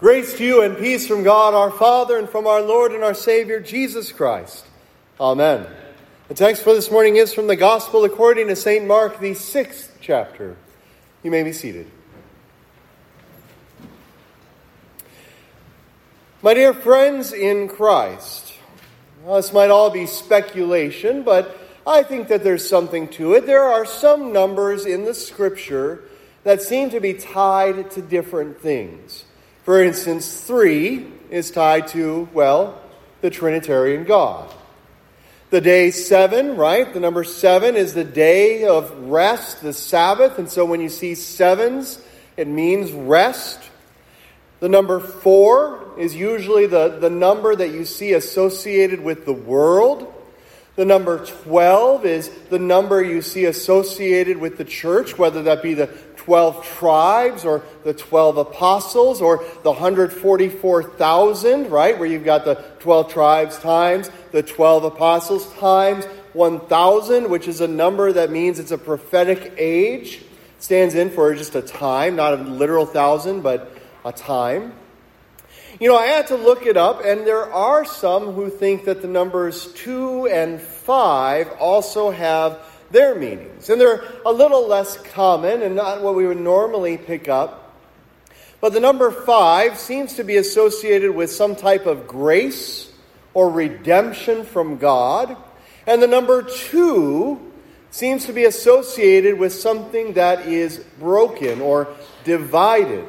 Grace to you and peace from God our Father and from our Lord and our Savior, Jesus Christ. Amen. The text for this morning is from the Gospel according to St. Mark, the 6th chapter. You may be seated. My dear friends in Christ, this might all be speculation, but I think that there's something to it. There are some numbers in the Scripture that seem to be tied to different things. For instance, 3 is tied to, the Trinitarian God. The day 7, right? The number 7 is the day of rest, the Sabbath. And so when you see 7s, it means rest. The number 4 is usually the number that you see associated with the world. The number 12 is the number you see associated with the church, whether that be the 12 tribes or the 12 apostles or the 144,000, right? Where you've got the 12 tribes times the 12 apostles times 1,000, which is a number that means it's a prophetic age. It stands in for just a time, not a literal thousand, but a time. I had to look it up, and there are some who think that the numbers 2 and 5 also have their meanings. And they're a little less common and not what we would normally pick up. But the number 5 seems to be associated with some type of grace or redemption from God. And the number 2 seems to be associated with something that is broken or divided.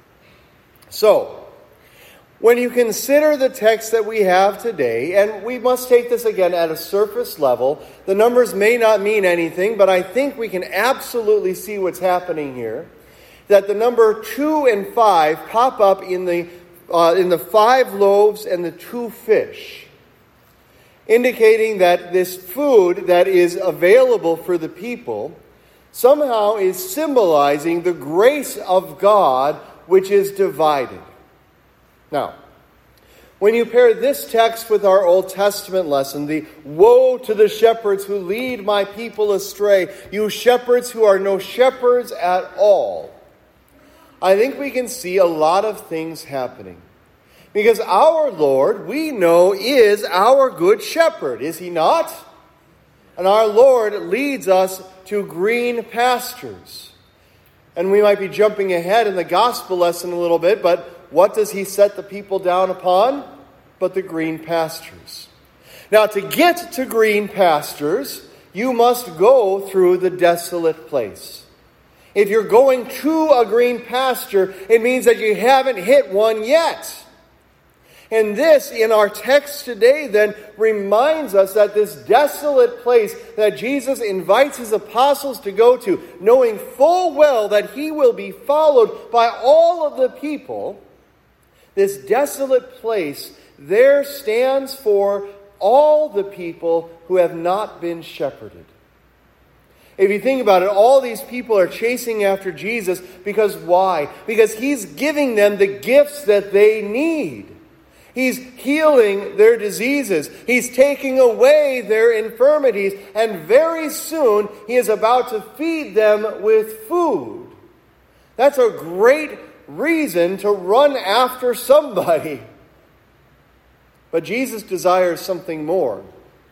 So, when you consider the text that we have today, and we must take this again at a surface level, the numbers may not mean anything, but I think we can absolutely see what's happening here. That the number 2 and 5 pop up in the 5 loaves and the 2 fish, indicating that this food that is available for the people somehow is symbolizing the grace of God, which is divided. Now, when you pair this text with our Old Testament lesson, the woe to the shepherds who lead my people astray, you shepherds who are no shepherds at all, I think we can see a lot of things happening. Because our Lord, we know, is our good shepherd, is he not? And our Lord leads us to green pastures. And we might be jumping ahead in the gospel lesson a little bit, but what does he set the people down upon? But the green pastures. Now, to get to green pastures, you must go through the desolate place. If you're going to a green pasture, it means that you haven't hit one yet. And this, in our text today, then, reminds us that this desolate place that Jesus invites his apostles to go to, knowing full well that he will be followed by all of the people, this desolate place there stands for all the people who have not been shepherded. If you think about it, all these people are chasing after Jesus because why? Because he's giving them the gifts that they need. He's healing their diseases. He's taking away their infirmities. And very soon, he is about to feed them with food. That's a great reason to run after somebody. But Jesus desires something more.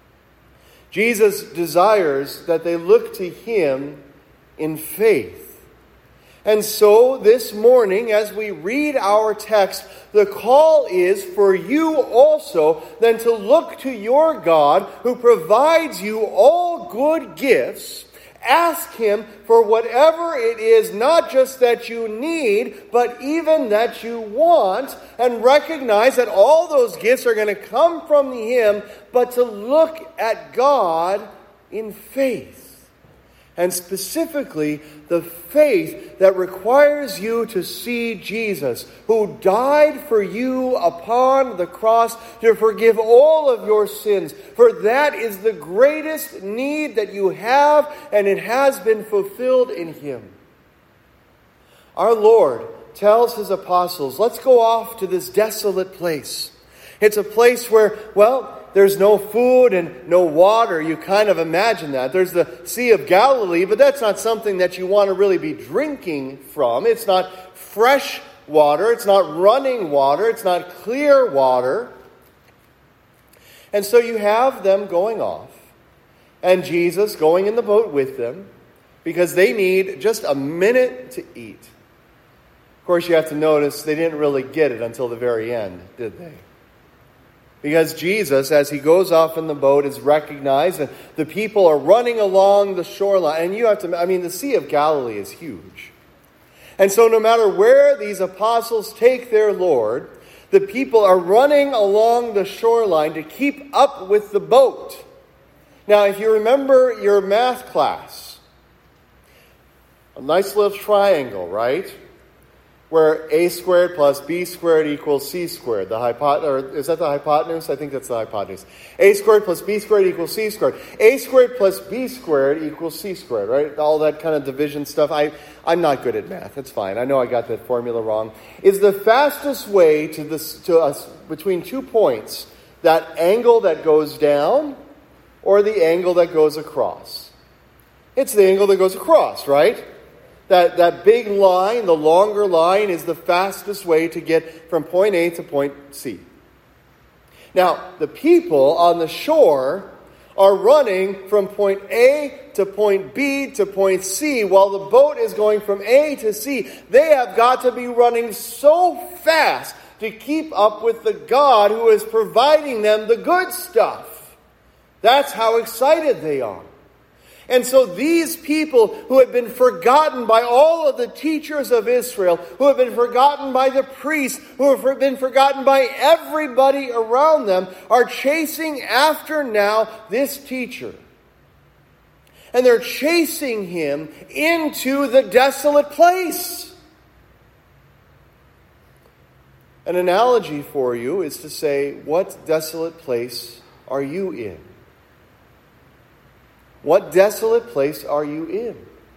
Jesus desires that they look to him in faith. And so this morning, as we read our text, the call is for you also then to look to your God who provides you all good gifts. Ask him for whatever it is, not just that you need, but even that you want, and recognize that all those gifts are going to come from him, but to look at God in faith. And specifically, the faith that requires you to see Jesus, who died for you upon the cross to forgive all of your sins. For that is the greatest need that you have, and it has been fulfilled in him. Our Lord tells his apostles, let's go off to this desolate place. It's a place where, there's no food and no water. You kind of imagine that. There's the Sea of Galilee, but that's not something that you want to really be drinking from. It's not fresh water. It's not running water. It's not clear water. And so you have them going off, and Jesus going in the boat with them, because they need just a minute to eat. Of course, you have to notice they didn't really get it until the very end, did they? Because Jesus, as he goes off in the boat, is recognized, and the people are running along the shoreline. And you have to, the Sea of Galilee is huge. And so no matter where these apostles take their Lord, the people are running along the shoreline to keep up with the boat. Now, if you remember your math class, a nice little triangle, right? Where a squared plus b squared equals c squared. Is that the hypotenuse? I think that's the hypotenuse. A squared plus b squared equals c squared. A squared plus b squared equals c squared, right? All that kind of division stuff. I'm not good at math. It's fine. I know I got that formula wrong. Is the fastest way to us between 2 points that angle that goes down or the angle that goes across? It's the angle that goes across, right? That big line, the longer line, is the fastest way to get from point A to point C. Now, the people on the shore are running from point A to point B to point C while the boat is going from A to C. They have got to be running so fast to keep up with the God who is providing them the good stuff. That's how excited they are. And so these people who have been forgotten by all of the teachers of Israel, who have been forgotten by the priests, who have been forgotten by everybody around them, are chasing after now this teacher. And they're chasing him into the desolate place. An analogy for you is to say, what desolate place are you in? What desolate place are you in?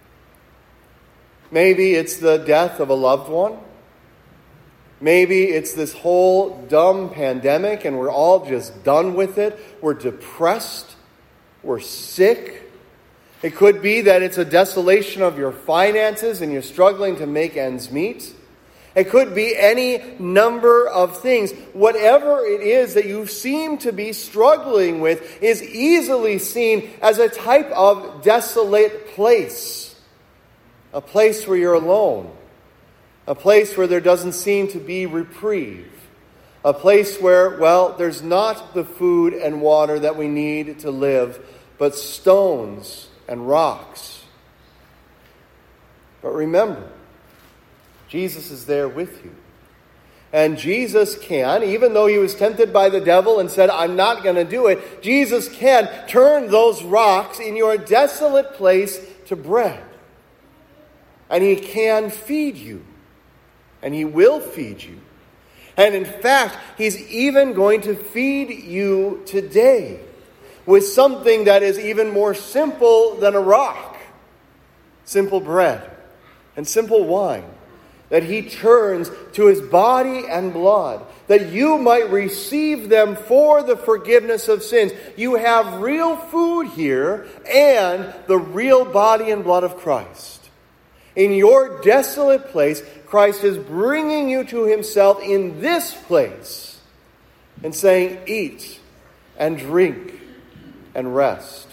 Maybe it's the death of a loved one. Maybe it's this whole dumb pandemic and we're all just done with it. We're depressed. We're sick. It could be that it's a desolation of your finances and you're struggling to make ends meet. It could be any number of things. Whatever it is that you seem to be struggling with is easily seen as a type of desolate place. A place where you're alone. A place where there doesn't seem to be reprieve. A place where, there's not the food and water that we need to live, but stones and rocks. But remember, Jesus is there with you. And Jesus can, even though he was tempted by the devil and said, I'm not going to do it, Jesus can turn those rocks in your desolate place to bread. And he can feed you. And he will feed you. And in fact, he's even going to feed you today with something that is even more simple than a rock. Simple bread and simple wine. That he turns to his body and blood, that you might receive them for the forgiveness of sins. You have real food here and the real body and blood of Christ. In your desolate place, Christ is bringing you to himself in this place and saying, eat and drink and rest.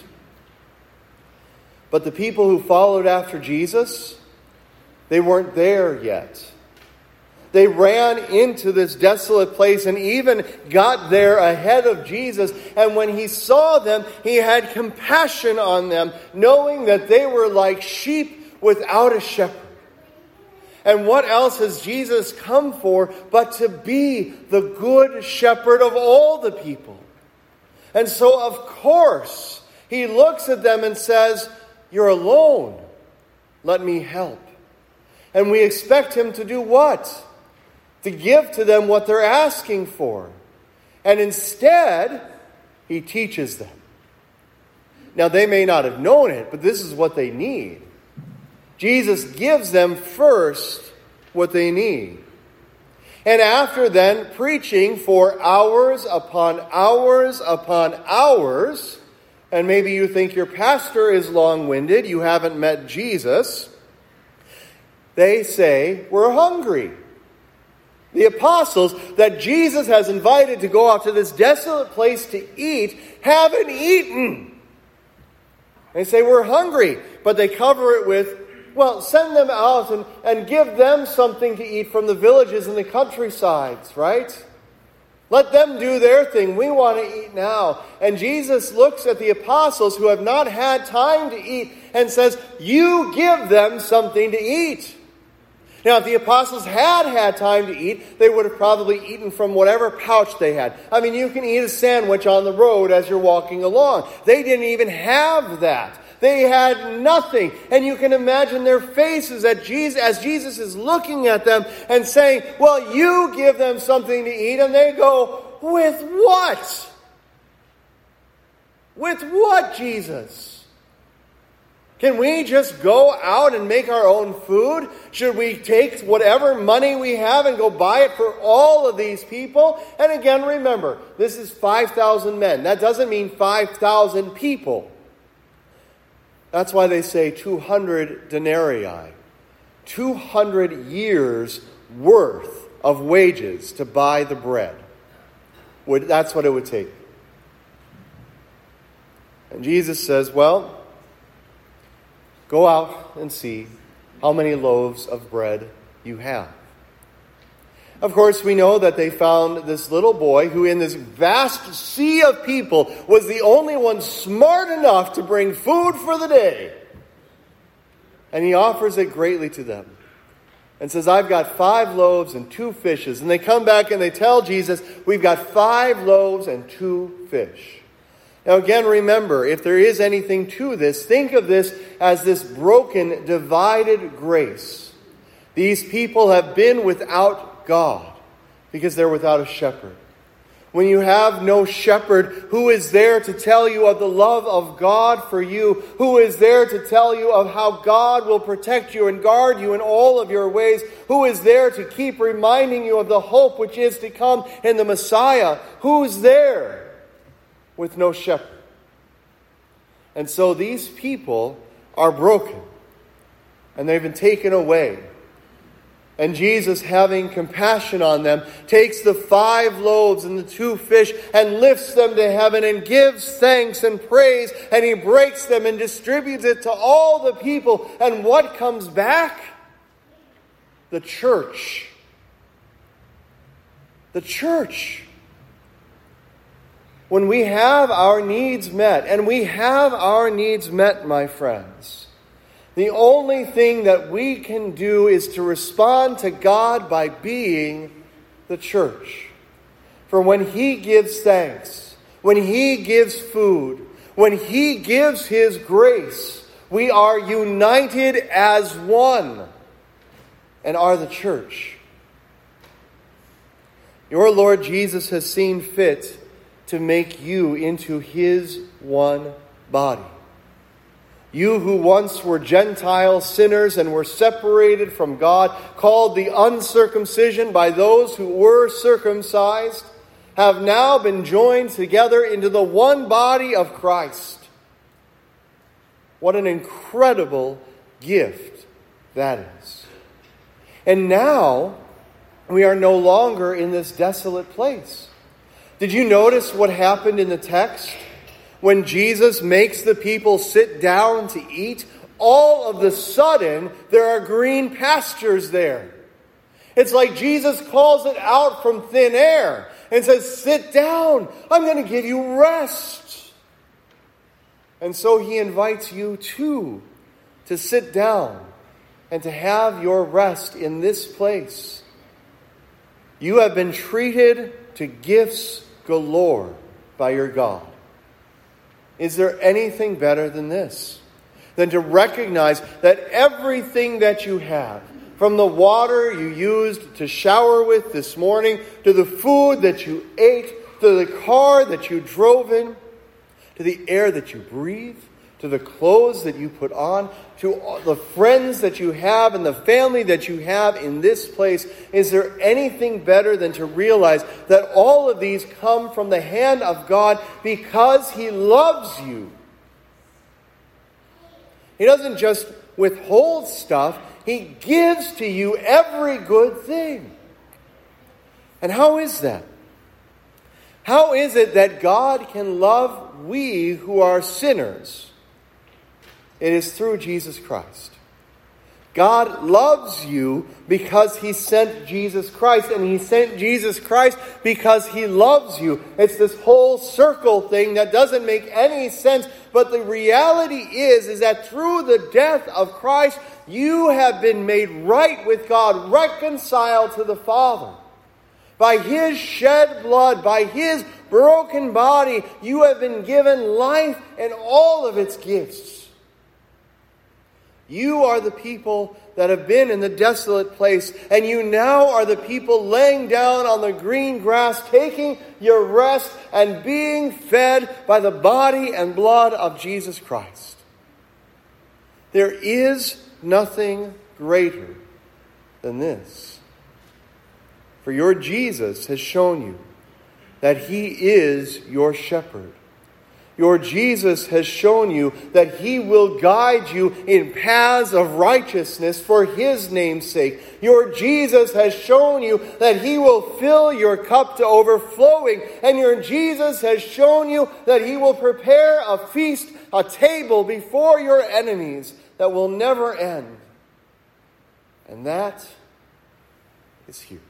But the people who followed after Jesus, they weren't there yet. They ran into this desolate place and even got there ahead of Jesus. And when he saw them, he had compassion on them, knowing that they were like sheep without a shepherd. And what else has Jesus come for but to be the good shepherd of all the people? And so, of course, he looks at them and says, you're alone. Let me help. And we expect him to do what? To give to them what they're asking for. And instead, he teaches them. Now, they may not have known it, but this is what they need. Jesus gives them first what they need. And after then preaching for hours upon hours upon hours, and maybe you think your pastor is long-winded, you haven't met Jesus, they say, we're hungry. The apostles that Jesus has invited to go out to this desolate place to eat haven't eaten. They say, we're hungry, but they cover it with, well, send them out and give them something to eat from the villages and the countrysides, right? Let them do their thing. We want to eat now. And Jesus looks at the apostles who have not had time to eat and says, you give them something to eat. Now, if the apostles had time to eat, they would have probably eaten from whatever pouch they had. I mean, you can eat a sandwich on the road as you're walking along. They didn't even have that. They had nothing. And you can imagine their faces as Jesus is looking at them and saying, well, you give them something to eat. And they go, with what? With what, Jesus? Can we just go out and make our own food? Should we take whatever money we have and go buy it for all of these people? And again, remember, this is 5,000 men. That doesn't mean 5,000 people. That's why they say 200 denarii. 200 years worth of wages to buy the bread. That's what it would take. And Jesus says, well, go out and see how many loaves of bread you have. Of course, we know that they found this little boy who in this vast sea of people was the only one smart enough to bring food for the day. And he offers it greatly to them and says, I've got 5 loaves and 2 fishes. And they come back and they tell Jesus, we've got 5 loaves and 2 fish. Now again, remember, if there is anything to this, think of this as this broken, divided grace. These people have been without God because they're without a shepherd. When you have no shepherd, who is there to tell you of the love of God for you? Who is there to tell you of how God will protect you and guard you in all of your ways? Who is there to keep reminding you of the hope which is to come in the Messiah? Who's there? With no shepherd. And so these people are broken. And they've been taken away. And Jesus, having compassion on them, takes the 5 loaves and the 2 fish and lifts them to heaven and gives thanks and praise. And he breaks them and distributes it to all the people. And what comes back? The church. The church. When we have our needs met, and we have our needs met, my friends, the only thing that we can do is to respond to God by being the church. For when He gives thanks, when He gives food, when He gives His grace, we are united as one and are the church. Your Lord Jesus has seen fit to make you into His one body. You who once were Gentile sinners and were separated from God, called the uncircumcision by those who were circumcised, have now been joined together into the one body of Christ. What an incredible gift that is. And now we are no longer in this desolate place. Did you notice what happened in the text? When Jesus makes the people sit down to eat, all of the sudden there are green pastures there. It's like Jesus calls it out from thin air and says, sit down, I'm going to give you rest. And so He invites you too to sit down and to have your rest in this place. You have been treated to gifts galore by your God. Is there anything better than this? Than to recognize that everything that you have, from the water you used to shower with this morning, to the food that you ate, to the car that you drove in, to the air that you breathe, to the clothes that you put on, to the friends that you have and the family that you have in this place, is there anything better than to realize that all of these come from the hand of God because He loves you? He doesn't just withhold stuff, He gives to you every good thing. And how is that? How is it that God can love we who are sinners? It is through Jesus Christ. God loves you because He sent Jesus Christ, and He sent Jesus Christ because He loves you. It's this whole circle thing that doesn't make any sense, but the reality is that through the death of Christ, you have been made right with God, reconciled to the Father. By His shed blood, by His broken body, you have been given life and all of its gifts. You are the people that have been in the desolate place, and you now are the people laying down on the green grass, taking your rest and being fed by the body and blood of Jesus Christ. There is nothing greater than this. For your Jesus has shown you that He is your shepherd. Your Jesus has shown you that He will guide you in paths of righteousness for His name's sake. Your Jesus has shown you that He will fill your cup to overflowing. And your Jesus has shown you that He will prepare a feast, a table before your enemies that will never end. And that is here.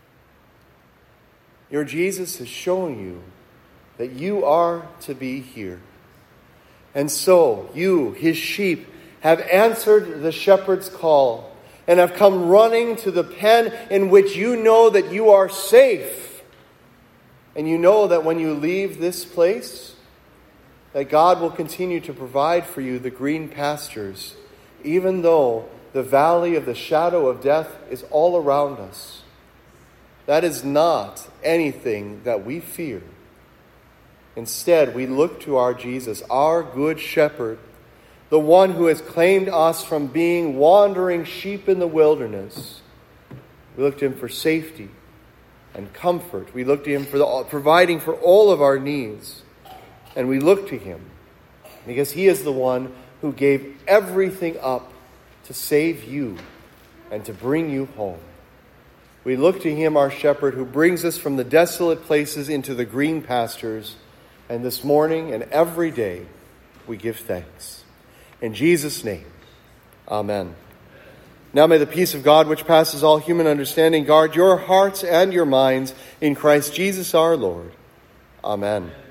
Your Jesus has shown you that you are to be here. And so you, His sheep, have answered the shepherd's call and have come running to the pen in which you know that you are safe. And you know that when you leave this place, that God will continue to provide for you the green pastures, even though the valley of the shadow of death is all around us. That is not anything that we fear. Instead, we look to our Jesus, our good shepherd, the one who has claimed us from being wandering sheep in the wilderness. We look to Him for safety and comfort. We look to Him for providing for all of our needs. And we look to Him because He is the one who gave everything up to save you and to bring you home. We look to Him, our shepherd, who brings us from the desolate places into the green pastures. And this morning and every day, we give thanks. In Jesus' name, amen. Now may the peace of God, which passes all human understanding, guard your hearts and your minds in Christ Jesus our Lord. Amen.